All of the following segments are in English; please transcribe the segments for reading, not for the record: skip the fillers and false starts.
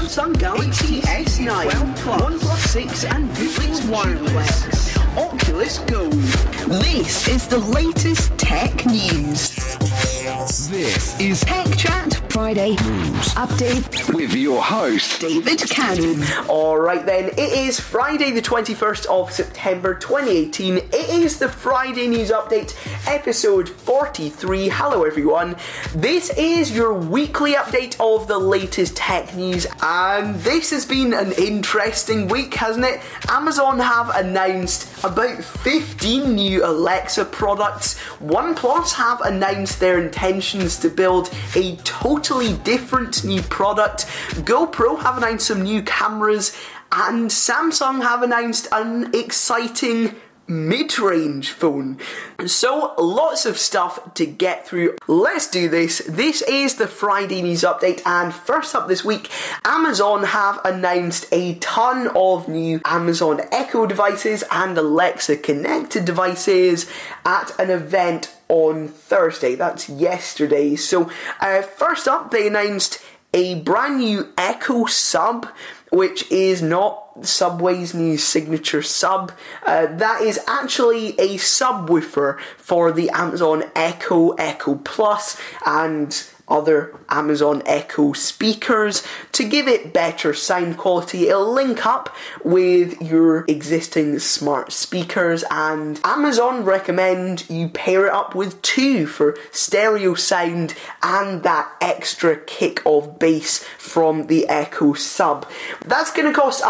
Samsung Galaxy S9, OnePlus 6 and Google's Wireless, Oculus Go. This is the latest tech news. This is Tech Chat Friday News Update with your host, David Cannon. Alright then, it is Friday the 21st of September 2018. It is the Friday News Update, episode 43. Hello everyone. This is your weekly update of the latest tech news, and this has been an interesting week, hasn't it? Amazon have announced about 15 new Alexa products. OnePlus have announced their intentions to build a totally different new product. GoPro have announced some new cameras, and Samsung have announced an exciting mid-range phone. So lots of stuff to get through. Let's do this. This is the Friday News Update, and first up this week, Amazon have announced a ton of new Amazon Echo devices and Alexa connected devices at an event on Thursday. That's yesterday. So first up, they announced a brand new Echo Sub, which is not Subway's new signature sub. That is actually a subwoofer for the Amazon Echo, Echo Plus, and other Amazon Echo speakers to give it better sound quality. It'll link up with your existing smart speakers, and Amazon recommend you pair it up with two for stereo sound and that extra kick of bass from the Echo Sub. That's going to cost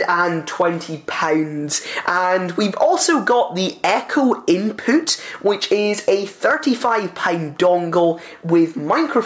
£120, and we've also got the Echo Input, which is a £35 dongle with microphones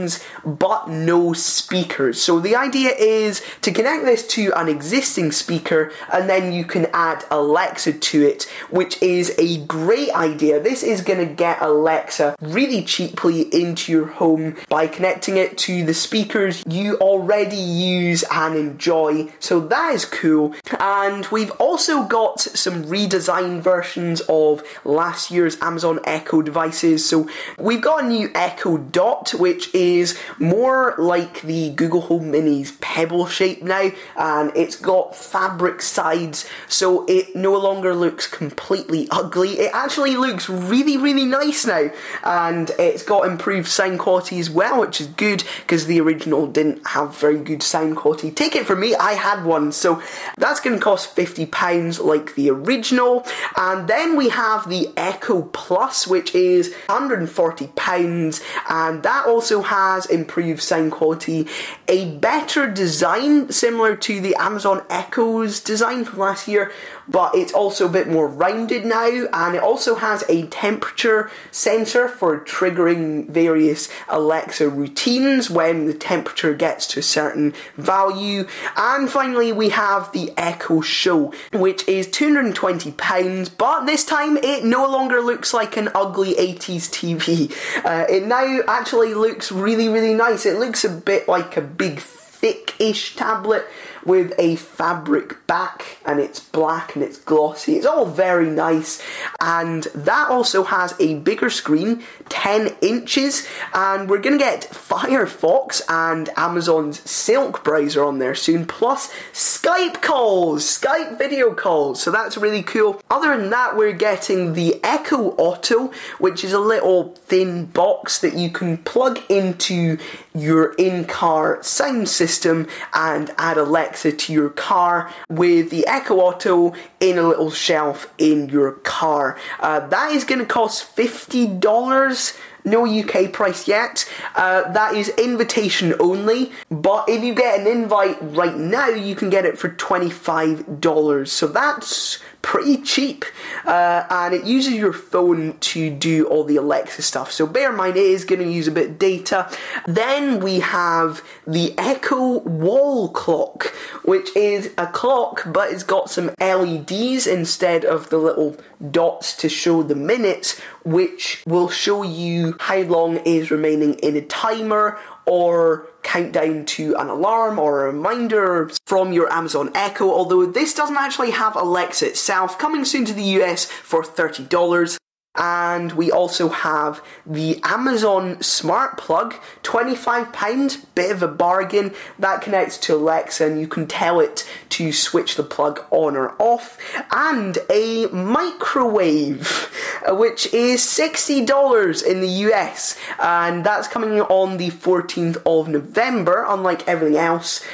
but no speakers. So the idea is to connect this to an existing speaker and then you can add Alexa to it, which is a great idea. This is going to get Alexa really cheaply into your home by connecting it to the speakers you already use and enjoy. So that is cool. And we've also got some redesigned versions of last year's Amazon Echo devices. So we've got a new Echo Dot, which is more like the Google Home Mini's pebble shape now, and it's got fabric sides, so it no longer looks completely ugly. It actually looks really, really nice now, and it's got improved sound quality as well, which is good, because the original didn't have very good sound quality. Take it from me, I had one, so that's going to cost £50 like the original. And then we have the Echo Plus, which is £140, and that also has improved sound quality, a better design similar to the Amazon Echo's design from last year, but it's also a bit more rounded now, and it also has a temperature sensor for triggering various Alexa routines when the temperature gets to a certain value. And finally we have the Echo Show, which is £220, but this time it no longer looks like an ugly 80s TV. It now actually looks really, really nice. It looks a bit like a big thick-ish tablet with a fabric back, and it's black and it's glossy. It's all very nice, and that also has a bigger screen, 10 inches, and we're going to get Firefox and Amazon's Silk browser on there soon, plus Skype calls, Skype video calls, so that's really cool. Other than that, we're getting the Echo Auto, which is a little thin box that you can plug into your in-car sound system and add Alexa to your car with the Echo Auto in a little shelf in your car. That is going to cost $50. No UK price yet. That is invitation only, but if you get an invite right now, you can get it for $25. So that's pretty cheap, and it uses your phone to do all the Alexa stuff, so bear in mind it is going to use a bit of data. Then we have the Echo Wall Clock, which is a clock but it's got some LEDs instead of the little dots to show the minutes, which will show you how long is remaining in a timer or countdown to an alarm or a reminder from your Amazon Echo, although this doesn't actually have Alexa itself. Coming soon to the US for $30. And we also have the Amazon Smart Plug, £25, bit of a bargain. That connects to Alexa and you can tell it to switch the plug on or off. And a microwave, which is $60 in the US. And that's coming on the 14th of November, unlike everything else.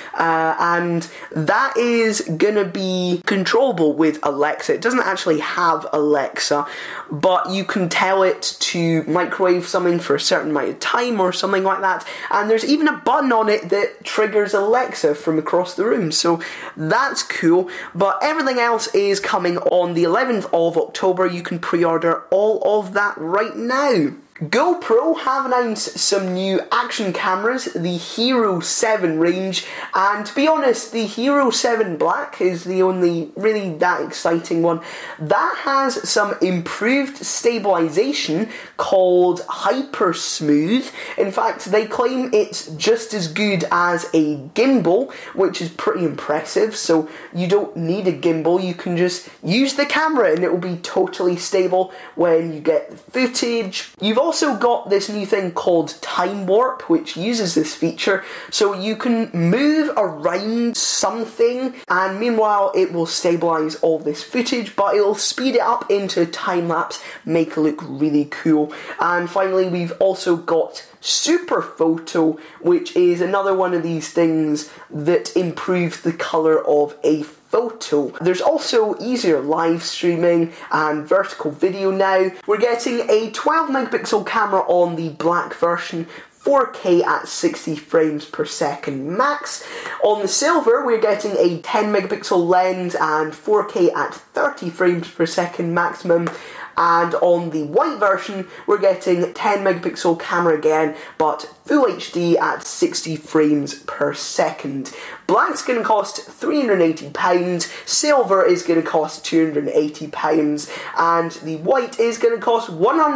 And that is gonna be controllable with Alexa. It doesn't actually have Alexa, but you can tell it to microwave something for a certain amount of time or something like that, and there's even a button on it that triggers Alexa from across the room, so that's cool. But everything else is coming on the 11th of October. You can pre-order all of that right now. GoPro have announced some new action cameras, the Hero 7 range, and to be honest, the Hero 7 Black is the only really that exciting one. That has some improved stabilization called Hyper Smooth. In fact, they claim it's just as good as a gimbal, which is pretty impressive, so you don't need a gimbal, you can just use the camera and it will be totally stable when you get footage. You've also got this new thing called Time Warp, which uses this feature, so you can move around something and meanwhile it will stabilize all this footage, but it'll speed it up into time lapse, make it look really cool. And finally, we've also got Super Photo, which is another one of these things that improves the colour of a photo. There's also easier live streaming and vertical video now. We're getting a 12 megapixel camera on the black version, 4K at 60 frames per second max. On the silver, we're getting a 10 megapixel lens and 4K at 30 frames per second maximum. And on the white version, we're getting 10 megapixel camera again, but Full HD at 60 frames per second. Black's going to cost £380, silver is going to cost £280, and the white is going to cost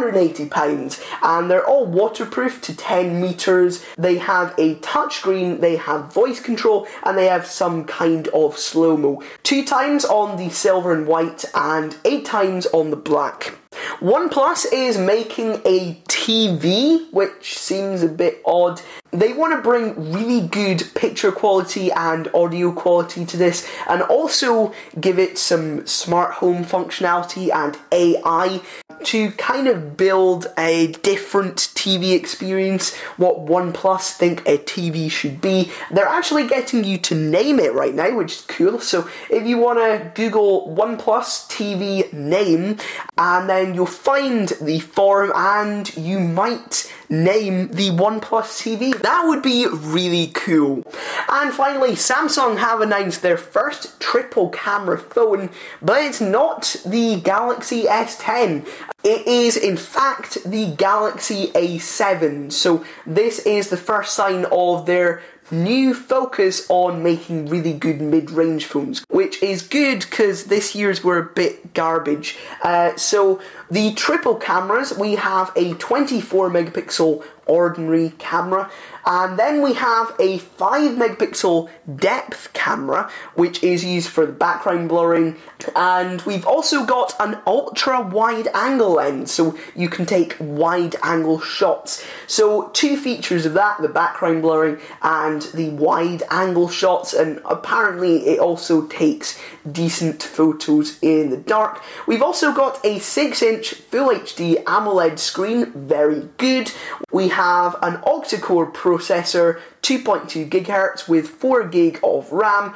£180. And they're all waterproof to 10 meters. They have a touchscreen, they have voice control, and they have some kind of slow-mo. 2 times on the silver and white, and 8 times on the black. OnePlus is making a TV, which seems a bit odd. They want to bring really good picture quality and audio quality to this, and also give it some smart home functionality and AI to kind of build a different TV experience, what OnePlus think a TV should be. They're actually getting you to name it right now, which is cool. So if you want to Google OnePlus TV name, and then you'll find the forum and you might name the OnePlus TV. That would be really cool. And finally, Samsung have announced their first triple camera phone, but it's not the Galaxy S10. It is in fact the Galaxy A7. So this is the first sign of their new focus on making really good mid-range phones, which is good because this year's were a bit garbage. So the triple cameras, we have a 24 megapixel ordinary camera, and then we have a 5 megapixel depth camera, which is used for the background blurring, and we've also got an ultra wide angle lens, so you can take wide angle shots. So 2 features of that, the background blurring and the wide angle shots, and apparently it also takes decent photos in the dark. We've also got a 6-inch Full HD AMOLED screen, very good. We have an octa-core processor, 2.2 GHz with 4 GB of RAM,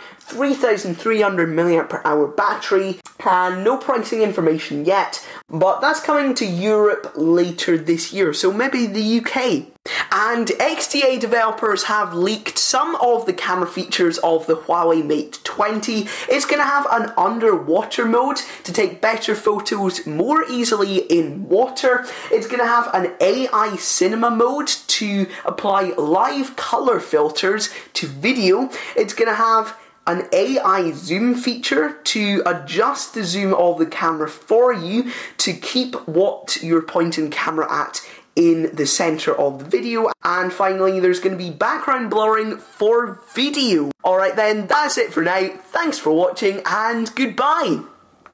3,300 mAh battery, and no pricing information yet, but that's coming to Europe later this year, so maybe the UK. And XDA developers have leaked some of the camera features of the Huawei Mate 20. It's going to have an underwater mode to take better photos more easily in water. It's going to have an AI cinema mode to apply live color filters to video. It's going to have an AI zoom feature to adjust the zoom of the camera for you to keep what you're pointing camera at in the center of the video. And finally, there's going to be background blurring for video. Alright then, that's it for now. Thanks for watching and goodbye.